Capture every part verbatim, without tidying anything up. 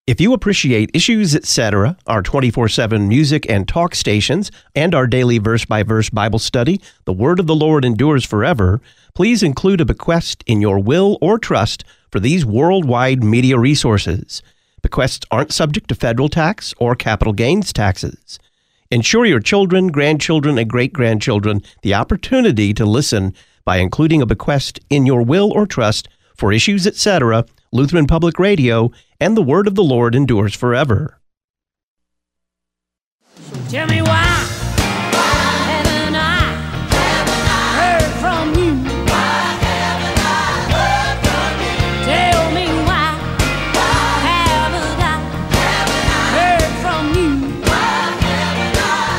If you appreciate Issues, et cetera, our twenty-four seven music and talk stations, and our daily verse-by-verse Bible study, The Word of the Lord Endures Forever, please include a bequest in your will or trust for these worldwide media resources. Bequests aren't subject to federal tax or capital gains taxes. Ensure your children, grandchildren, and great-grandchildren the opportunity to listen by including a bequest in your will or trust for Issues, et cetera, Lutheran Public Radio, and the Word of the Lord Endures Forever. So tell me why, why haven't I, haven't I heard from you? Why haven't I heard from you? Tell me why, why haven't I, haven't I heard from you? Why haven't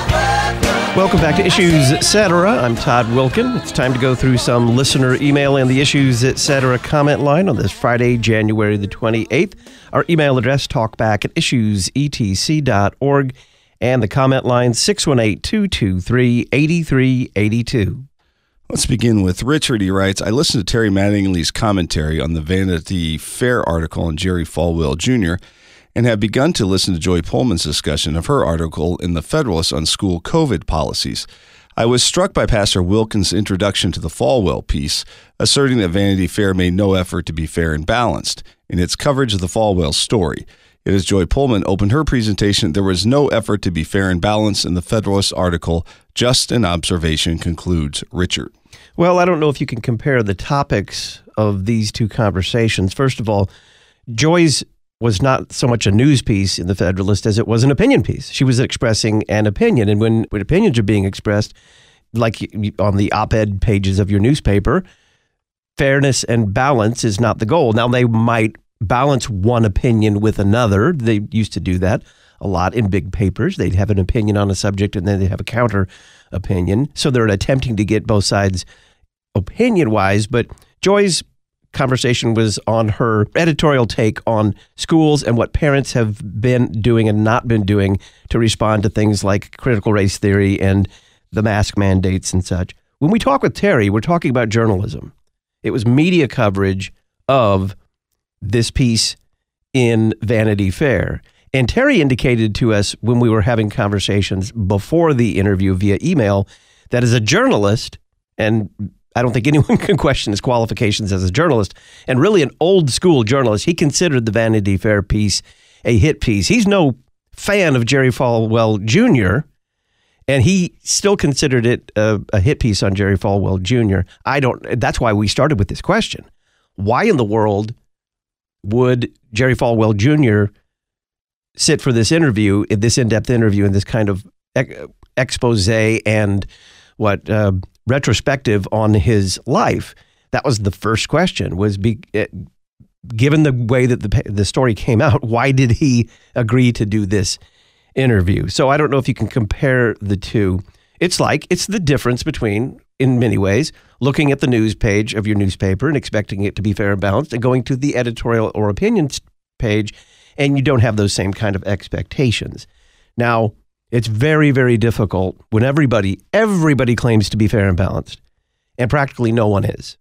I heard from you? Welcome back to Issues, et cetera. I'm Todd Wilkin. It's time to go through some listener email and the Issues, et cetera comment line on this Friday, January the twenty-eighth. Our email address, talkback at issues e t c dot org, and the comment line, six one eight, two two three, eight three eight two. Let's begin with Richard. He writes, I listened to Terry Mattingly's commentary on the Vanity Fair article on Jerry Falwell Junior and have begun to listen to Joy Pullman's discussion of her article in The Federalist on school COVID policies. I was struck by Pastor Wilkins' introduction to the Falwell piece, asserting that Vanity Fair made no effort to be fair and balanced in its coverage of the Falwell story. Yet as Joy Pullman opened her presentation, there was no effort to be fair and balanced in the Federalist article. Just an observation, concludes Richard. Well, I don't know if you can compare the topics of these two conversations. First of all, Joy's was not so much a news piece in the Federalist as it was an opinion piece. She was expressing an opinion, and when, when opinions are being expressed, like on the op-ed pages of your newspaper, fairness and balance is not the goal. Now, they might balance one opinion with another. They used to do that a lot in big papers. They'd have an opinion on a subject, and then they'd have a counter opinion. So they're attempting to get both sides opinion-wise, but Joy's conversation was on her editorial take on schools and what parents have been doing and not been doing to respond to things like critical race theory and the mask mandates and such. When we talk with Terry, we're talking about journalism. It was media coverage of this piece in Vanity Fair. And Terry indicated to us when we were having conversations before the interview via email that as a journalist, and I don't think anyone can question his qualifications as a journalist, and really an old school journalist, he considered the Vanity Fair piece a hit piece. He's no fan of Jerry Falwell Junior, and he still considered it a, a hit piece on Jerry Falwell Junior I don't, that's why we started with this question. Why in the world would Jerry Falwell Junior sit for this interview, in this in-depth interview, in this kind of ex- expose and what, uh, retrospective on his life? That was the first question, was be, uh, given the way that the the story came out, why did he agree to do this interview? So I don't know if you can compare the two. It's like, it's the difference between, in many ways, looking at the news page of your newspaper and expecting it to be fair and balanced, and going to the editorial or opinions page, and you don't have those same kind of expectations. Now, it's very, very difficult when everybody, everybody claims to be fair and balanced, and practically no one is.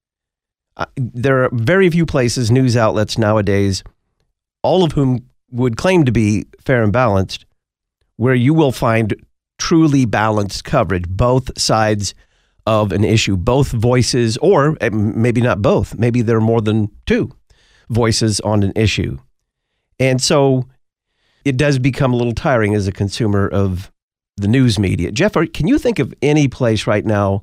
Uh, there are very few places, news outlets nowadays, all of whom would claim to be fair and balanced, where you will find truly balanced coverage, both sides of an issue, both voices, or maybe not both. Maybe there are more than two voices on an issue. And so it does become a little tiring as a consumer of the news media. Jeff, can you think of any place right now?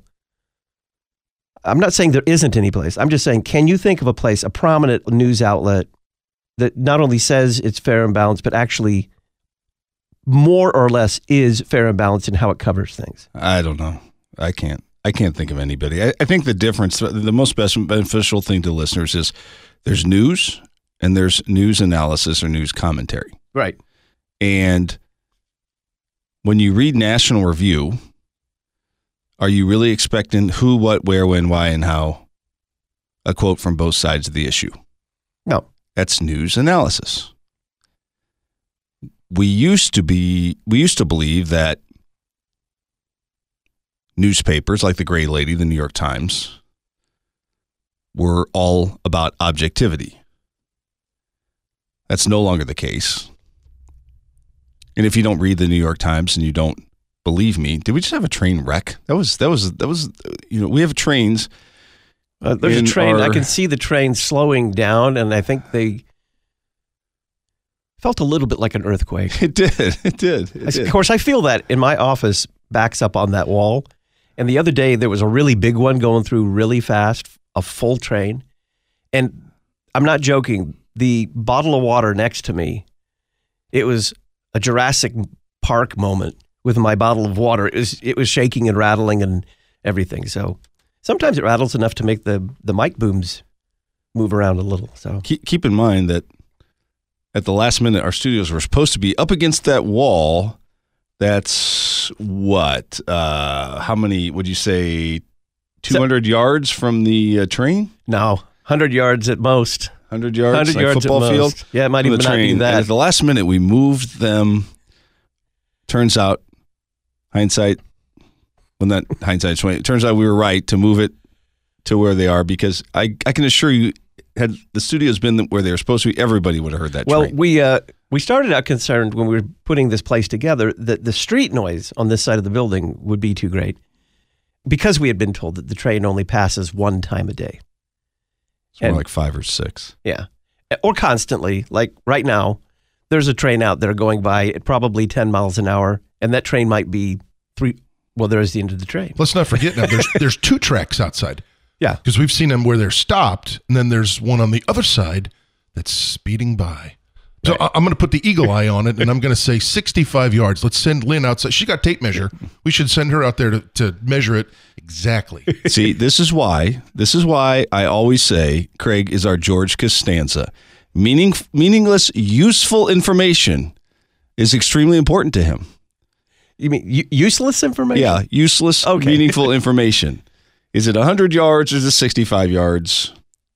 I'm not saying there isn't any place. I'm just saying, can you think of a place, a prominent news outlet that not only says it's fair and balanced, but actually more or less is fair and balanced in how it covers things? I don't know. I can't. I can't think of anybody. I, I think the difference, the most beneficial thing to listeners is there's news and there's news analysis or news commentary. Right. And when you read National Review, are you really expecting who, what, where, when, why, and how? A quote from both sides of the issue. No. That's news analysis. We used to be, we used to believe that newspapers like the Gray Lady, the New York Times, were all about objectivity. That's no longer the case. And if you don't read the New York Times and you don't believe me, did we just have a train wreck? That was that was that was you know, we have trains. Uh, there's a in train. our- I can see the train slowing down, and I think they felt a little bit like an earthquake. It did. It did. It Of did. course, I feel that in my office, backs up on that wall. And the other day, there was a really big one going through really fast, a full train. And I'm not joking. The bottle of water next to me, it was a Jurassic Park moment with my bottle of water. It was it was shaking and rattling and everything. So sometimes it rattles enough to make the the mic booms move around a little. So Keep, keep in mind that at the last minute, our studios were supposed to be up against that wall. That's what? Uh, how many would you say? two hundred So- yards from the uh, train? now, one hundred yards at most. one hundred yards? one hundred like yards football at field? most. Yeah, it might From even the not train. be And that. at the last minute, we moved them. Turns out, hindsight, when that hindsight twenty, it turns out we were right to move it to where they are, because I, I can assure you, had the studios been where they were supposed to be, everybody would have heard that Well, train. we uh, we started out concerned when we were putting this place together that the street noise on this side of the building would be too great, because we had been told that the train only passes one time a day. It's more and- like five or six. Yeah. Or constantly. Like right now, there's a train out there going by at probably ten miles an hour, and that train might be three. Well, there's the end of the train. Let's not forget now, there's there's two tracks outside. Yeah. Because we've seen them where they're stopped, and then there's one on the other side that's speeding by. So I- I'm going to put the eagle eye on it, and I'm going to say sixty-five yards. Let's send Lynn outside. She got tape measure. We should send her out there to, to measure it exactly. See, this is why, this is why I always say Craig is our George Costanza. Meaning, meaningless, useful information is extremely important to him. You mean u- useless information? Yeah, useless, Okay. meaningful information. Is it one hundred yards or is it sixty-five yards?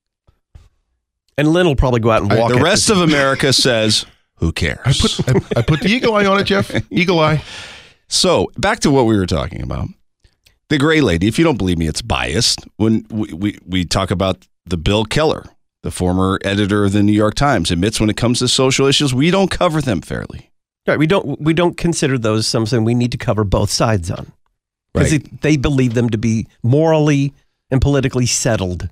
And Lynn will probably go out and walk The it. rest of America says, who cares? I put I, I put the eagle eye on it, Jeff. Eagle eye. So back to what we were talking about. The gray lady, if you don't believe me, it's biased. When we, we, we talk about the Bill Keller, the former editor of the New York Times, admits when it comes to social issues, we don't cover them fairly. Right, we don't we don't consider those something we need to cover both sides on, because Right. they believe them to be morally and politically settled.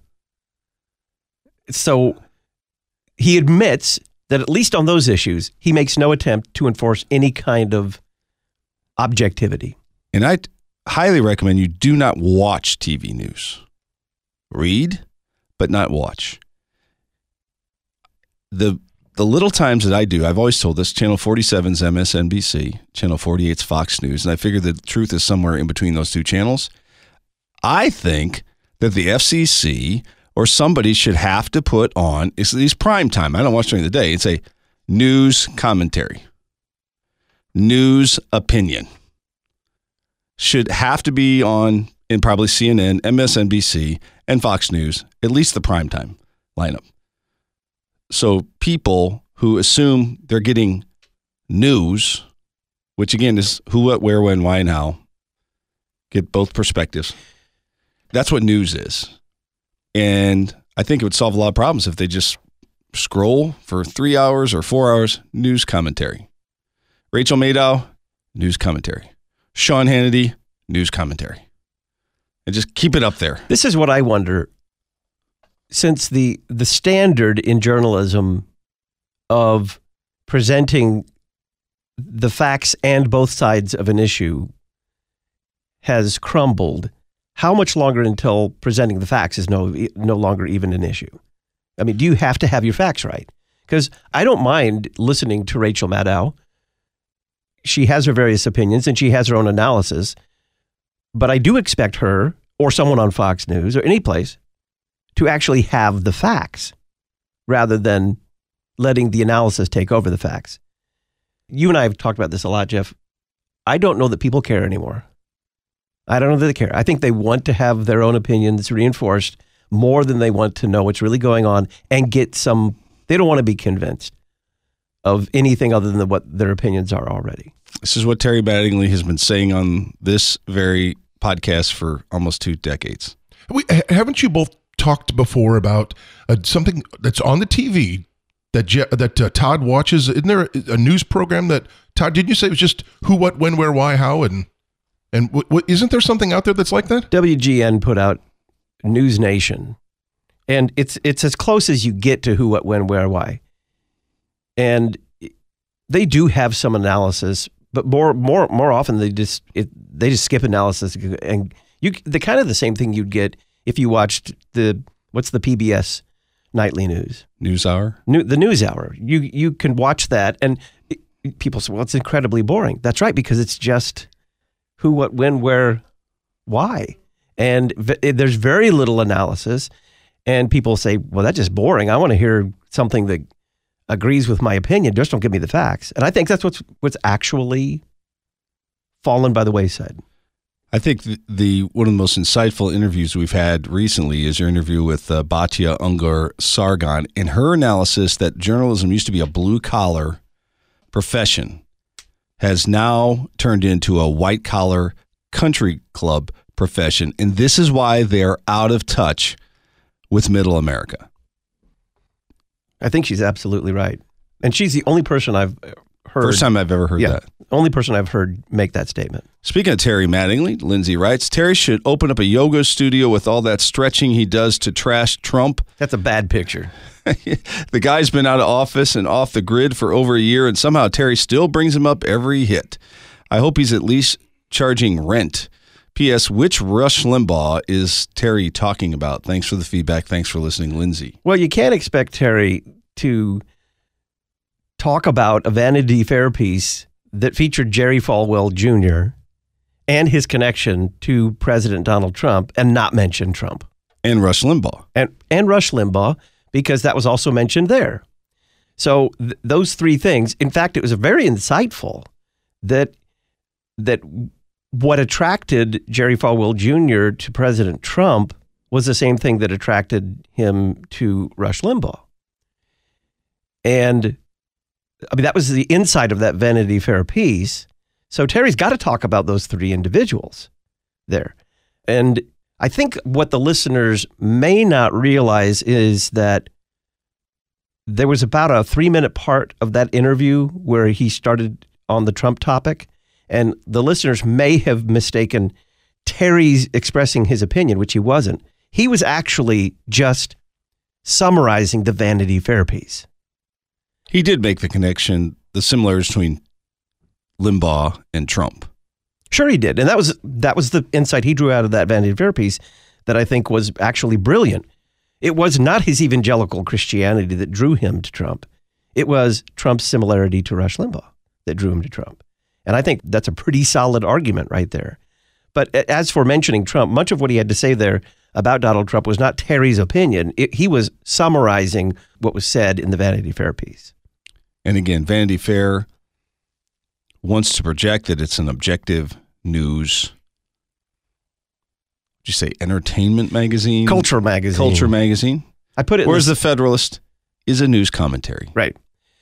So he admits that at least on those issues, he makes no attempt to enforce any kind of objectivity. And I highly recommend you do not watch T V news. Read, but not watch. The the little times that I do, I've always told this, Channel forty-seven's M S N B C, Channel forty-eight's Fox News, and I figure the truth is somewhere in between those two channels. I think that the F C C or somebody should have to put on, it's these prime time, I don't watch during the day, and say news commentary, news opinion. Should have to be on in probably C N N, M S N B C, and Fox News, at least the primetime lineup. So people who assume they're getting news, which again is who, what, where, when, why, and how, get both perspectives. That's what news is. And I think it would solve a lot of problems if they just scroll for three hours or four hours, news commentary. Rachel Maddow, news commentary. Sean Hannity, news commentary. And just keep it up there. This is what I wonder. Since the the standard in journalism of presenting the facts and both sides of an issue has crumbled, how much longer until presenting the facts is no no longer even an issue? I mean, do you have to have your facts right? Because I don't mind listening to Rachel Maddow. She has her various opinions and she has her own analysis, but I do expect her or someone on Fox News or any place to actually have the facts rather than letting the analysis take over the facts. You and I have talked about this a lot, Jeff. I don't know that people care anymore. I don't know that they care. I think they want to have their own opinions reinforced more than they want to know what's really going on and get some, they don't want to be convinced of anything other than what their opinions are already. This is what Terry Mattingly has been saying on this very podcast for almost two decades. We, haven't you both talked before about uh, something that's on the T V that Je- that uh, Todd watches? Isn't there a, a news program that Todd? Didn't you say it was just who, what, when, where, why, how, and and w- w- isn't there something out there that's like that? W G N put out News Nation, and it's it's as close as you get to who, what, when, where, why. And they do have some analysis, but more more more often they just it, they just skip analysis, and you the kind of the same thing you'd get if you watched the what's the P B S nightly news News Hour. New, the News Hour. You you can watch that, and it, people say, well, it's incredibly boring. That's right, because it's just who, what, when, where, why. And v- there's very little analysis. And people say, well, that's just boring. I want to hear something that agrees with my opinion. Just don't give me the facts. And I think that's what's what's actually fallen by the wayside. I think the, the one of the most insightful interviews we've had recently is your interview with uh, Batya Ungar Sargon, and her analysis that journalism used to be a blue-collar profession has now turned into a white-collar country club profession, and this is why they're out of touch with middle America. I think she's absolutely right. And she's the only person I've heard. First time I've ever heard yeah, that. Only person I've heard make that statement. Speaking of Terry Mattingly, Lindsay writes, Terry should open up a yoga studio with all that stretching he does to trash Trump. That's a bad picture. The guy's been out of office and off the grid for over a year, and somehow Terry still brings him up every hit. I hope he's at least charging rent. P S. Which Rush Limbaugh is Terry talking about? Thanks for the feedback. Thanks for listening, Lindsay. Well, you can't expect Terry to talk about a Vanity Fair piece that featured Jerry Falwell Junior and his connection to President Donald Trump and not mention Trump. And Rush Limbaugh. And and Rush Limbaugh, because that was also mentioned there. So th- those three things, in fact, it was very insightful that that what attracted Jerry Falwell Junior to President Trump was the same thing that attracted him to Rush Limbaugh. And I mean, that was the inside of that Vanity Fair piece. So Terry's got to talk about those three individuals there. And I think what the listeners may not realize is that there was about a three-minute part of that interview where he started on the Trump topic, and the listeners may have mistaken Terry's expressing his opinion, which he wasn't. He was actually just summarizing the Vanity Fair piece. He did make the connection, the similarities between Limbaugh and Trump. Sure he did. And that was that was the insight he drew out of that Vanity Fair piece that I think was actually brilliant. It was not his evangelical Christianity that drew him to Trump. It was Trump's similarity to Rush Limbaugh that drew him to Trump. And I think that's a pretty solid argument right there. But as for mentioning Trump, much of what he had to say there about Donald Trump was not Terry's opinion. It, he was summarizing what was said in the Vanity Fair piece. And again, Vanity Fair wants to project that it's an objective news, what'd you say, entertainment magazine? Culture magazine. Culture magazine. I put it. Whereas in the Federalist is a news commentary. Right.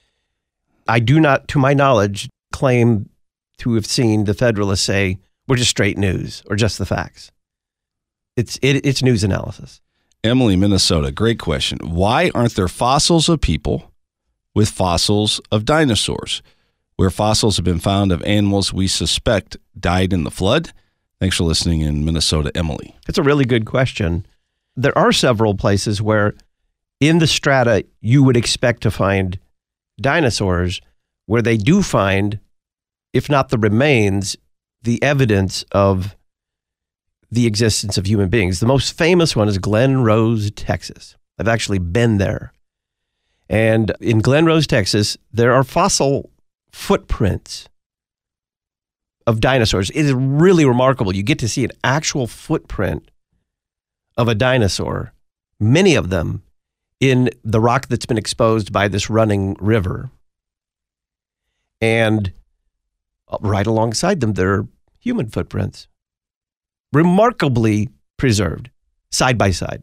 I do not, to my knowledge, claim to have seen the Federalist say, we're just straight news or just the facts. It's it, it's news analysis. Emily, Minnesota, great question. Why aren't there fossils of people with fossils of dinosaurs, where fossils have been found of animals we suspect died in the flood? Thanks for listening in Minnesota, Emily. It's a really good question. There are several places where in the strata you would expect to find dinosaurs, where they do find, if not the remains, the evidence of the existence of human beings. The most famous one is Glen Rose, Texas. I've actually been there. And in Glen Rose, Texas, there are fossil footprints of dinosaurs. It is really remarkable. You get to see an actual footprint of a dinosaur, many of them in the rock that's been exposed by this running river. And right alongside them, there are human footprints, remarkably preserved, side by side.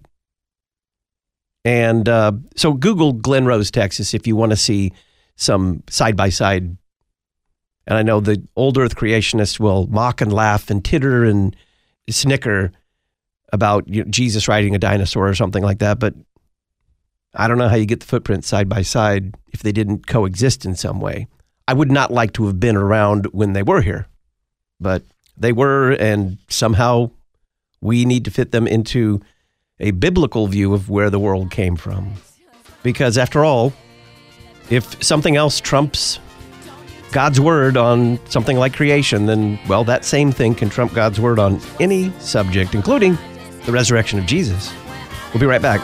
And uh, so Google Glen Rose, Texas, if you want to see some side-by-side. And I know the old Earth creationists will mock and laugh and titter and snicker about, you know, Jesus riding a dinosaur or something like that. But I don't know how you get the footprints side by side if they didn't coexist in some way. I would not like to have been around when they were here, but they were, and somehow we need to fit them into a biblical view of where the world came from. Because after all, if something else trumps God's word on something like creation, then, well, that same thing can trump God's word on any subject, including the resurrection of Jesus. We'll be right back.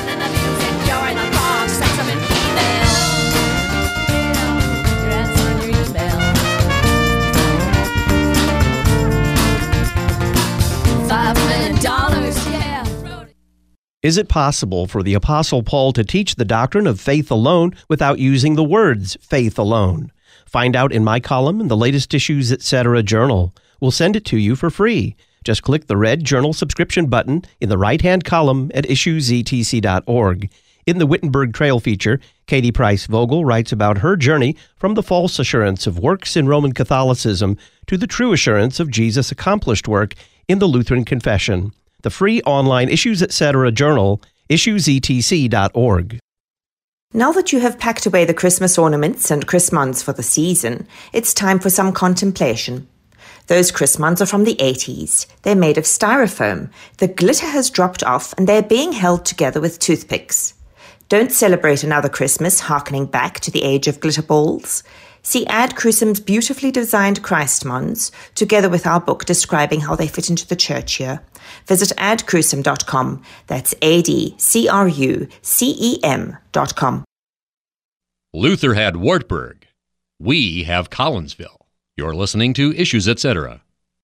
Is it possible for the Apostle Paul to teach the doctrine of faith alone without using the words faith alone? Find out in my column in the latest Issues Etc. journal. We'll send it to you for free. Just click the red journal subscription button in the right-hand column at issues e t c dot org. In the Wittenberg Trail feature, Katie Price Vogel writes about her journey from the false assurance of works in Roman Catholicism to the true assurance of Jesus' accomplished work in the Lutheran Confession. The free online Issues Etc. journal, issues e t c dot org. Now that you have packed away the Christmas ornaments and Chrismons for the season, it's time for some contemplation. Those Chrismons are from the eighties. They're made of styrofoam. The glitter has dropped off and they're being held together with toothpicks. Don't celebrate another Christmas harkening back to the age of glitter balls. See Ad Crucem's beautifully designed Christmons, together with our book describing how they fit into the church year. Visit ad crucem dot com. That's A D C R U C E M dot com. Luther had Wartburg. We have Collinsville. You're listening to Issues Etc.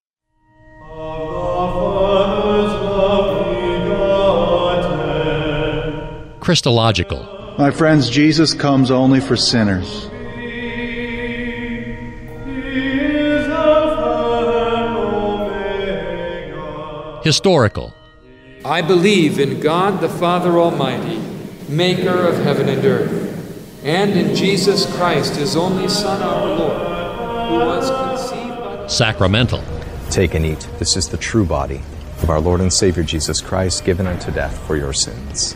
Christological. My friends, Jesus comes only for sinners. Historical. I believe in God the Father Almighty, maker of heaven and earth, and in Jesus Christ, his only Son, our Lord, who was conceived by... Sacramental. Take and eat. This is the true body of our Lord and Savior Jesus Christ, given unto death for your sins.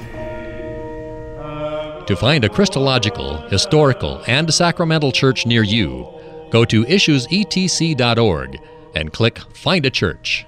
To find a Christological, historical, and sacramental church near you, go to issues e t c dot org and click Find a Church.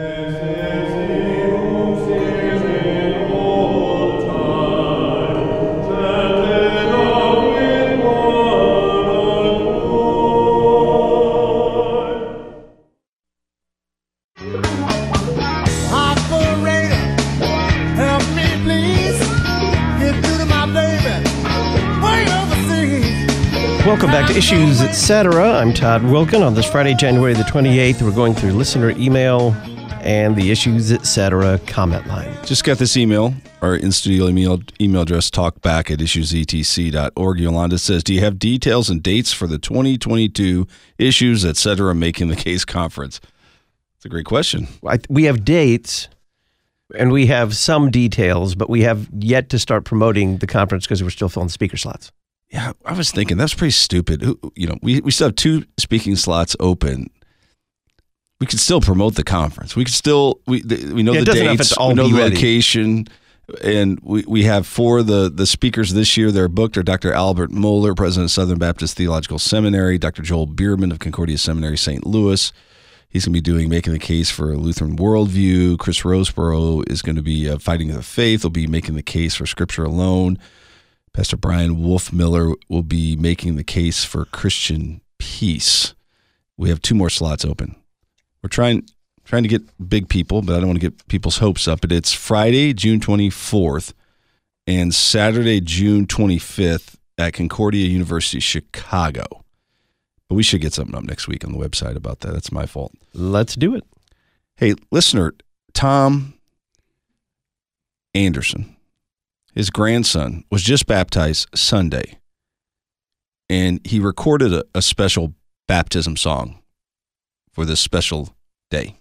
Welcome back to Issues Etc. I'm Todd Wilkin. On this Friday, January the twenty-eighth, we're going through listener email and the Issues Etc. comment line. Just got this email, our in-studio email, email address, talkback at issues e t c dot org. Yolanda says, do you have details and dates for the twenty twenty-two Issues Etc. Making the Case Conference? It's a great question. I, we have dates and we have some details, but we have yet to start promoting the conference because we're still filling speaker slots. Yeah, I was thinking that's pretty stupid. You know, we, we still have two speaking slots open. We could still promote the conference. We could still we we know yeah, the dates, we know the ready. location, and we, we have four of the the speakers this year. They're booked are Doctor Albert Mohler, president of Southern Baptist Theological Seminary, Doctor Joel Bierman of Concordia Seminary, Saint Louis. He's going to be doing making the case for a Lutheran worldview. Chris Roseborough is going to be uh, fighting the faith. He'll be making the case for Scripture alone. Pastor Brian Wolfmiller will be making the case for Christian peace. We have two more slots open. We're trying trying to get big people, but I don't want to get people's hopes up. But it's Friday, June twenty-fourth, and Saturday, June twenty-fifth at Concordia University, Chicago. But we should get something up next week on the website about that. That's my fault. Let's do it. Hey, listener, Tom Anderson, his grandson, was just baptized Sunday, and he recorded a, a special baptism song for this special day.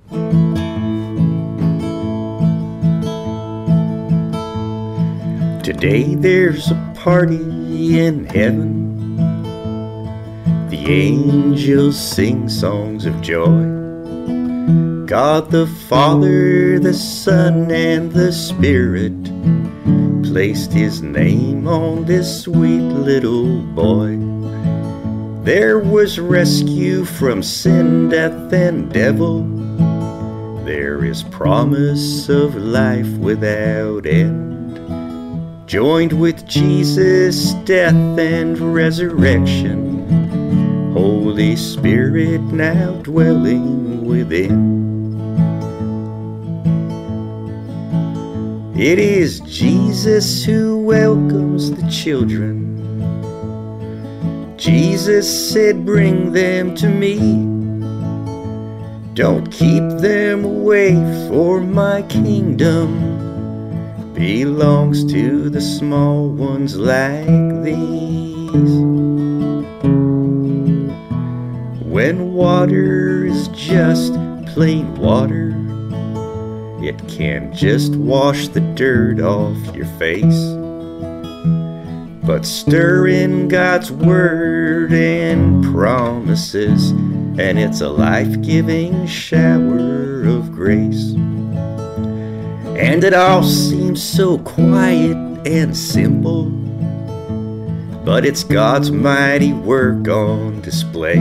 Today there's a party in heaven. The angels sing songs of joy. God the Father, the Son, and the Spirit placed his name on this sweet little boy. There was rescue from sin, death, and devil. There is promise of life without end. Joined with Jesus' death and resurrection, Holy Spirit now dwelling within. It is Jesus who welcomes the children. Jesus said, bring them to me. Don't keep them away, for my kingdom belongs to the small ones like these. When water is just plain water, it can just wash the dirt off your face. But stir in God's word and promises, and it's a life-giving shower of grace. And it all seems so quiet and simple, but it's God's mighty work on display.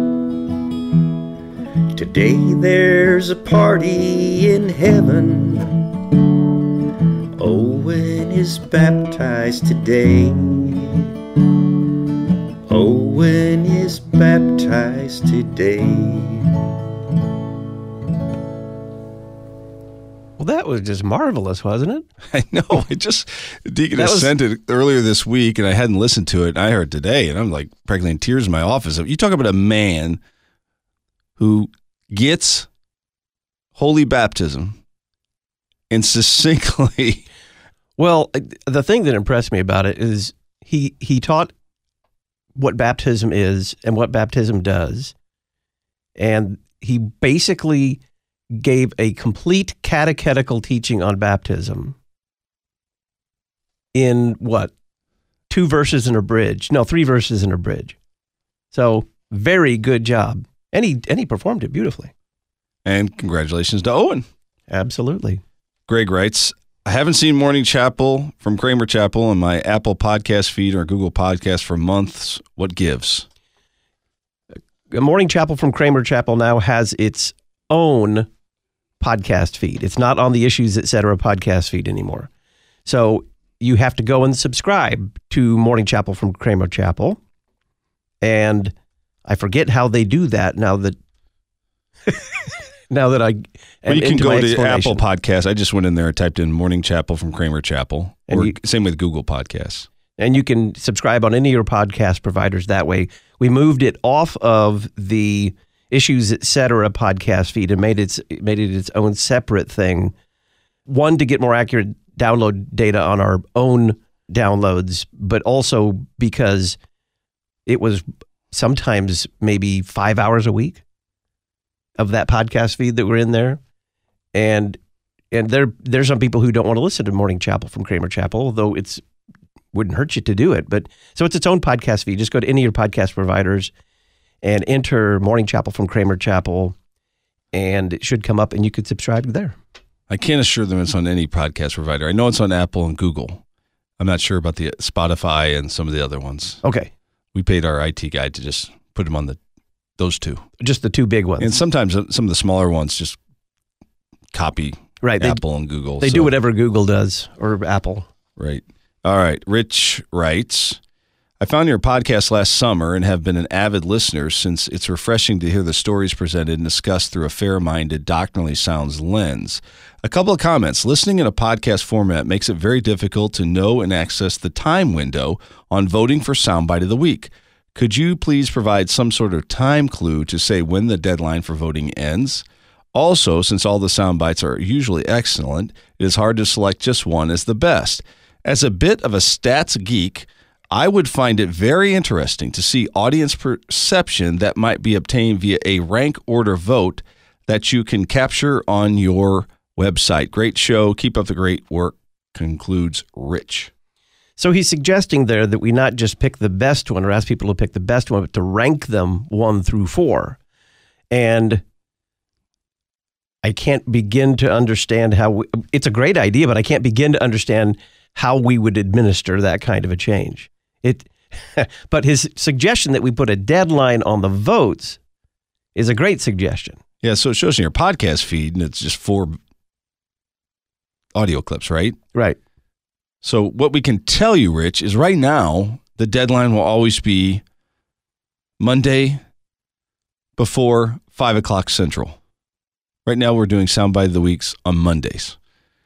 Today there's a party in heaven. Owen is baptized today. Owen is baptized today. Well, that was just marvelous, wasn't it? I know. I just, Deacon That has was- sent it earlier this week, and I hadn't listened to it. And I heard it today, and I'm like practically in tears in my office. You talk about a man who gets holy baptism and succinctly. Well, the thing that impressed me about it is he he taught what baptism is and what baptism does. And he basically gave a complete catechetical teaching on baptism in what? Two verses and a bridge. No, three verses and a bridge. So very good job. And he, and he performed it beautifully. And congratulations to Owen. Absolutely. Greg writes, I haven't seen Morning Chapel from Kramer Chapel on my Apple Podcast feed or Google Podcast for months. What gives? Morning Chapel from Kramer Chapel now has its own podcast feed. It's not on the Issues Etc. podcast feed anymore. So you have to go and subscribe to Morning Chapel from Kramer Chapel. And I forget how they do that now that now that I am Well, you can into go my to explanation. Apple Podcasts. I just went in there and typed in Morning Chapel from Kramer Chapel. And Or you- same with Google Podcasts. And you can subscribe on any of your podcast providers that way. We moved it off of the Issues Etc. podcast feed and made it made it its own separate thing. One, to get more accurate download data on our own downloads, but also because it was sometimes maybe five hours a week of that podcast feed that were in there. And and there there's some people who don't want to listen to Morning Chapel from Kramer Chapel, although it's wouldn't hurt you to do it. But so it's its own podcast feed. Just go to any of your podcast providers and enter Morning Chapel from Kramer Chapel, and it should come up and you could subscribe there. I can't assure them it's on any podcast provider. I know it's on Apple and Google. I'm not sure about the Spotify and some of the other ones. Okay. We paid our I T guy to just put them on the those two. Just the two big ones. And sometimes uh, some of the smaller ones just copy Right, they- Apple and Google. They so- do whatever Google does or Apple. Right. All right. Rich writes, I found your podcast last summer and have been an avid listener since it's refreshing to hear the stories presented and discussed through a fair-minded, doctrinally sound lens. A couple of comments. Listening in a podcast format makes it very difficult to know and access the time window on voting for Soundbite of the Week. Could you please provide some sort of time clue to say when the deadline for voting ends? Also, since all the sound bites are usually excellent, it is hard to select just one as the best. As a bit of a stats geek, I would find it very interesting to see audience perception that might be obtained via a rank order vote that you can capture on your website. Great show. Keep up the great work, concludes Rich. So he's suggesting there that we not just pick the best one or ask people to pick the best one, but to rank them one through four. And I can't begin to understand how we, it's a great idea, but I can't begin to understand how we would administer that kind of a change. It, but his suggestion that we put a deadline on the votes is a great suggestion. Yeah, so it shows in your podcast feed, and it's just four audio clips, right? Right. So what we can tell you, Rich, is right now the deadline will always be Monday before five o'clock Central. Right now we're doing Soundbite of the Weeks on Mondays.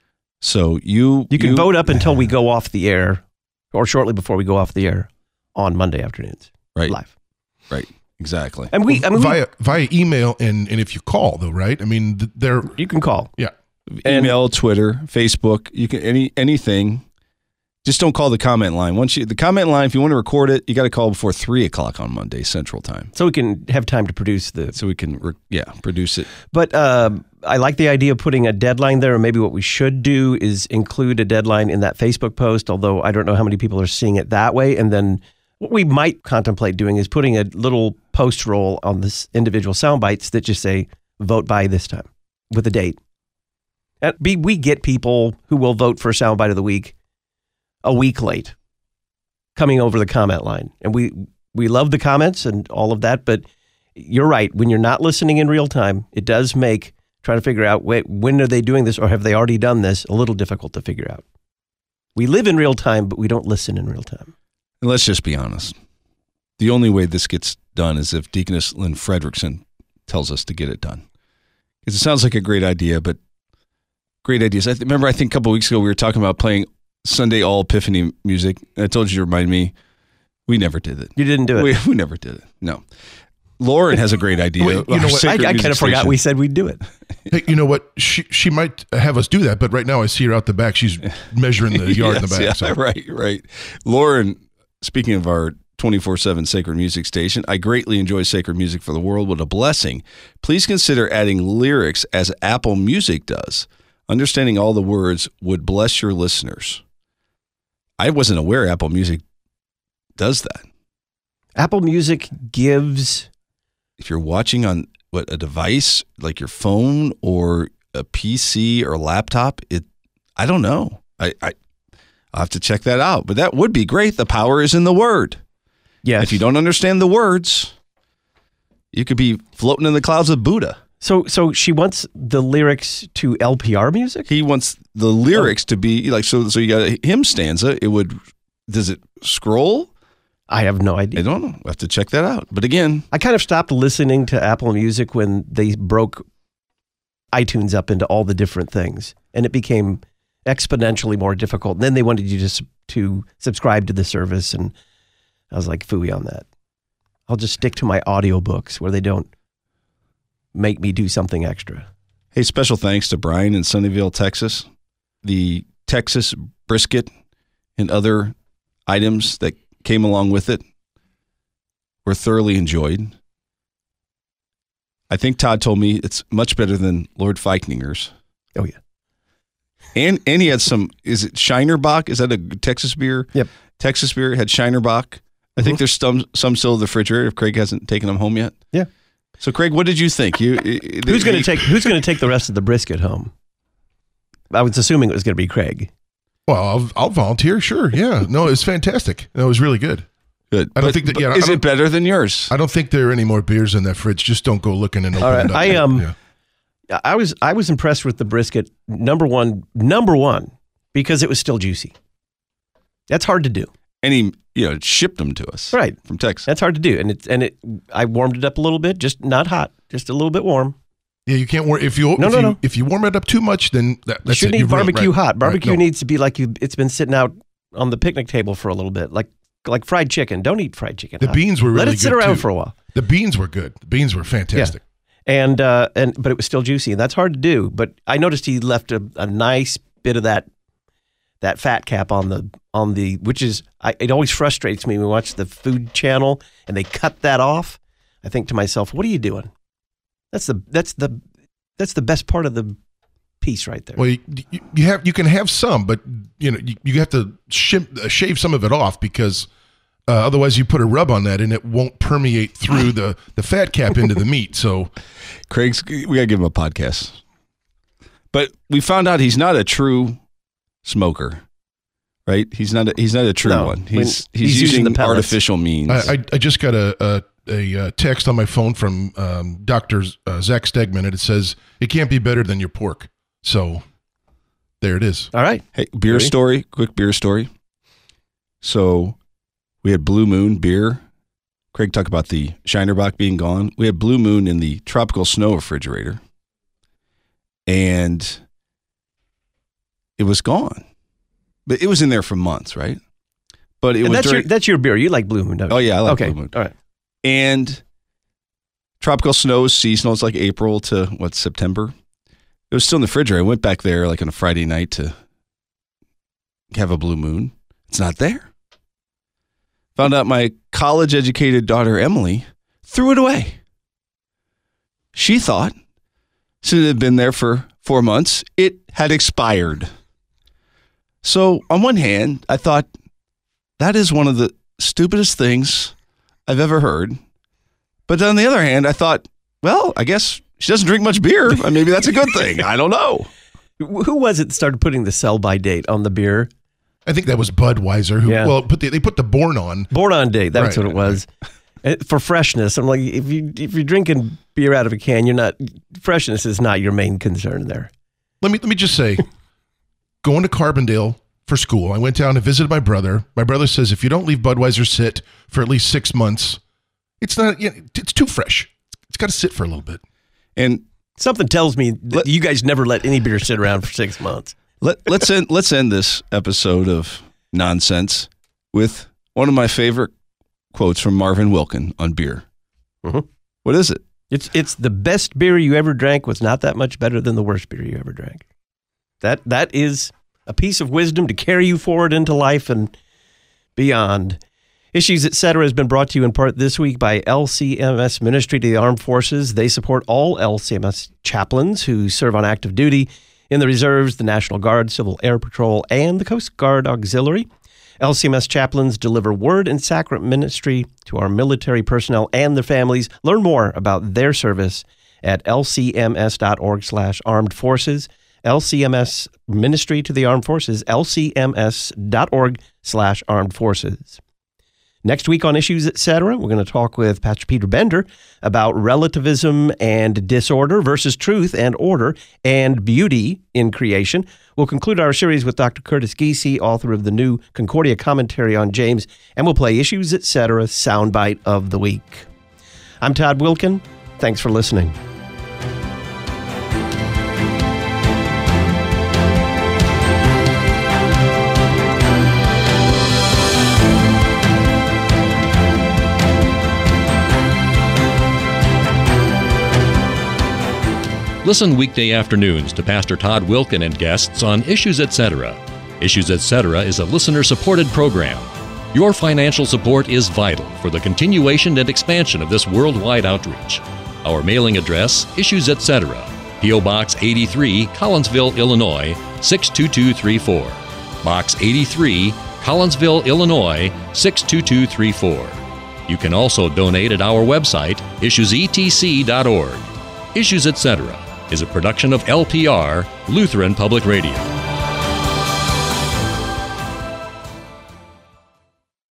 So you... You can you, vote up until we go off the air, or shortly before we go off the air on Monday afternoons. Right. Live. Right. Exactly. And we, I mean, via via email and, and if you call though, right? I mean, th- they're you can call. Yeah. Email, Twitter, Facebook, you can any anything. Just don't call the comment line. Once you the comment line, if you want to record it, you got to call before three o'clock on Monday Central Time, so we can have time to produce the. So we can, re- yeah, produce it. But uh, I like the idea of putting a deadline there. Or maybe what we should do is include a deadline in that Facebook post. Although I don't know how many people are seeing it that way. And then what we might contemplate doing is putting a little post roll on this individual sound bites that just say vote by this time with a date. And be, we get people who will vote for Soundbite of the Week a week late coming over the comment line. And we, we love the comments and all of that, but you're right. When you're not listening in real time, it does make trying to figure out, wait, when are they doing this or have they already done this, a little difficult to figure out. We live in real time, but we don't listen in real time. And let's just be honest. The only way this gets done is if Deaconess Lynn Fredrickson tells us to get it done. Because it sounds like a great idea, but great ideas. I th- remember, I think a couple of weeks ago, we were talking about playing Sunday All Epiphany music. And I told you to remind me, we never did it. You didn't do it. We, we never did it. No. Lauren has a great idea. Wait, you know what? I, I kind of forgot we said we'd do it. Hey, you know what? She she might have us do that, but right now I see her out the back. She's measuring the yard yes, in the back. Yeah, So. right, right. Lauren, speaking of our twenty-four seven Sacred Music Station, I greatly enjoy sacred music for the world. What a blessing. Please consider adding lyrics as Apple Music does. Understanding all the words would bless your listeners. I wasn't aware Apple Music does that. Apple Music gives... If you're watching on what a device like your phone or a P C or laptop, it I don't know. I, I I'll have to check that out. But that would be great. The power is in the word. Yes. If you don't understand the words, you could be floating in the clouds with Buddha. So so she wants the lyrics to L P R music? He wants the lyrics oh. to be like so so you got a hymn stanza. It would does it scroll? I have no idea. I don't know. We'll have to check that out. But again, I kind of stopped listening to Apple Music when they broke iTunes up into all the different things, and it became exponentially more difficult. And then they wanted you to to subscribe to the service, and I was like, phooey on that. I'll just stick to my audiobooks where they don't make me do something extra. Hey, special thanks to Brian in Sunnyvale, Texas. The Texas brisket and other items that came along with it were thoroughly enjoyed. I think Todd told me it's much better than Lord Feikninger's. Oh, yeah. And and he had some, is it Shinerbach? Is that a Texas beer? Yep. Texas beer had Shinerbach. I mm-hmm. think there's some some still in the refrigerator if Craig hasn't taken them home yet. Yeah. So Craig, what did you think? You Who's going to take Who's going to take the rest of the brisket home? I was assuming it was going to be Craig. Well, I'll, I'll volunteer. Sure. Yeah. No, it's fantastic. It was really good. Good. I don't but, think that. Yeah. Is it better than yours? I don't think there are any more beers in that fridge. Just don't go looking and open All right. it up. I um, yeah. I was I was impressed with the brisket. Number one, number one, because it was still juicy. That's hard to do. And he, you know, shipped them to us, right, from Texas. That's hard to do, and it and it. I warmed it up a little bit, just not hot, just a little bit warm. Yeah, you can't warm if you no if no you, no. if you warm it up too much, then that, that's you shouldn't it. eat You've barbecue right, hot. Barbecue right, no. needs to be like you. It's been sitting out on the picnic table for a little bit, like like fried chicken. Don't eat fried chicken. The hot. beans were really let it good sit around too. for a while. The beans were good. The beans were fantastic. Yeah. And uh, and but it was still juicy, and that's hard to do. But I noticed he left a, a nice bit of that that fat cap on the on the which is I, it always frustrates me when we watch the Food Channel and they cut that off. I think to myself, what are you doing? That's the that's the that's the best part of the piece right there. Well, you, you, you have you can have some, but you know you, you have to shim, uh, shave some of it off because uh, otherwise you put a rub on that and it won't permeate through the, the fat cap into the meat. So, Craig's we gotta give him a podcast. But we found out he's not a true smoker, right? He's not a, he's not a true No. one. When- He's, he's he's using using the pellets. artificial means. I, I, I just got a, a, a uh, text on my phone from um, Doctor Uh, Zach Stegman, and it says, it can't be better than your pork. So there it is. All right. Hey, beer Ready? story, quick beer story. So we had Blue Moon beer. Craig talked about the Shinerbach being gone. We had Blue Moon in the Tropical Snow refrigerator, and it was gone. But it was in there for months, right? But it And was that's during, your that's your beer. You like Blue Moon, don't you? Oh, yeah, I like okay. Blue Moon. All right. And Tropical Snow is seasonal. It's like April to, what, September? It was still in the refrigerator. I went back there like on a Friday night to have a Blue Moon. It's not there. Found out my college-educated daughter, Emily, threw it away. She thought, since it had been there for four months, it had expired. So on one hand, I thought, that is one of the stupidest things I've ever heard. But on the other hand, I thought, well, I guess she doesn't drink much beer. Maybe that's a good thing. I don't know. Who was it that started putting the sell-by date on the beer? I think that was Budweiser who, Yeah. well, put the, they put the Born on. Born on date. That's Right, what it was. Uh, For freshness, I'm like, if you if you're drinking beer out of a can, you're not freshness is not your main concern there. Let me let me just say, going to Carbondale for school, I went down and visited my brother. My brother says if you don't leave Budweiser sit for at least six months, it's not. You know, it's too fresh. It's got to sit for a little bit. And Something tells me that Let- you guys never let any beer sit around for six months. let, let's end let's end this episode of Nonsense with one of my favorite quotes from Marvin Wilkin on beer. Mhm. What is it? It's it's the best beer you ever drank was not that much better than the worst beer you ever drank. That that is a piece of wisdom to carry you forward into life and beyond. Issues, et cetera, has been brought to you in part this week by L C M S Ministry to the Armed Forces. They support all L C M S chaplains who serve on active duty in the reserves, the National Guard, Civil Air Patrol, and the Coast Guard Auxiliary. L C M S chaplains deliver word and sacrament ministry to our military personnel and their families. Learn more about their service at lcms.org slash armed forces. L C M S Ministry to the Armed Forces, lcms.org slash armed forces. Next week on Issues, et cetera, we're going to talk with Pastor Peter Bender about relativism and disorder versus truth and order and beauty in creation. We'll conclude our series with Doctor Curtis Giese, author of the new Concordia Commentary on James, and we'll play Issues, et cetera, soundbite of the week. I'm Todd Wilkin. Thanks for listening. Listen weekday afternoons to Pastor Todd Wilkin and guests on Issues, et cetera. Issues, et cetera is a listener-supported program. Your financial support is vital for the continuation and expansion of this worldwide outreach. Our mailing address, Issues, et cetera, P O. Box eighty-three, Collinsville, Illinois, six two two three four. Box eighty-three, Collinsville, Illinois, six two two three four. You can also donate at our website, issues e t c dot org. Issues, et cetera is a production of L P R, Lutheran Public Radio.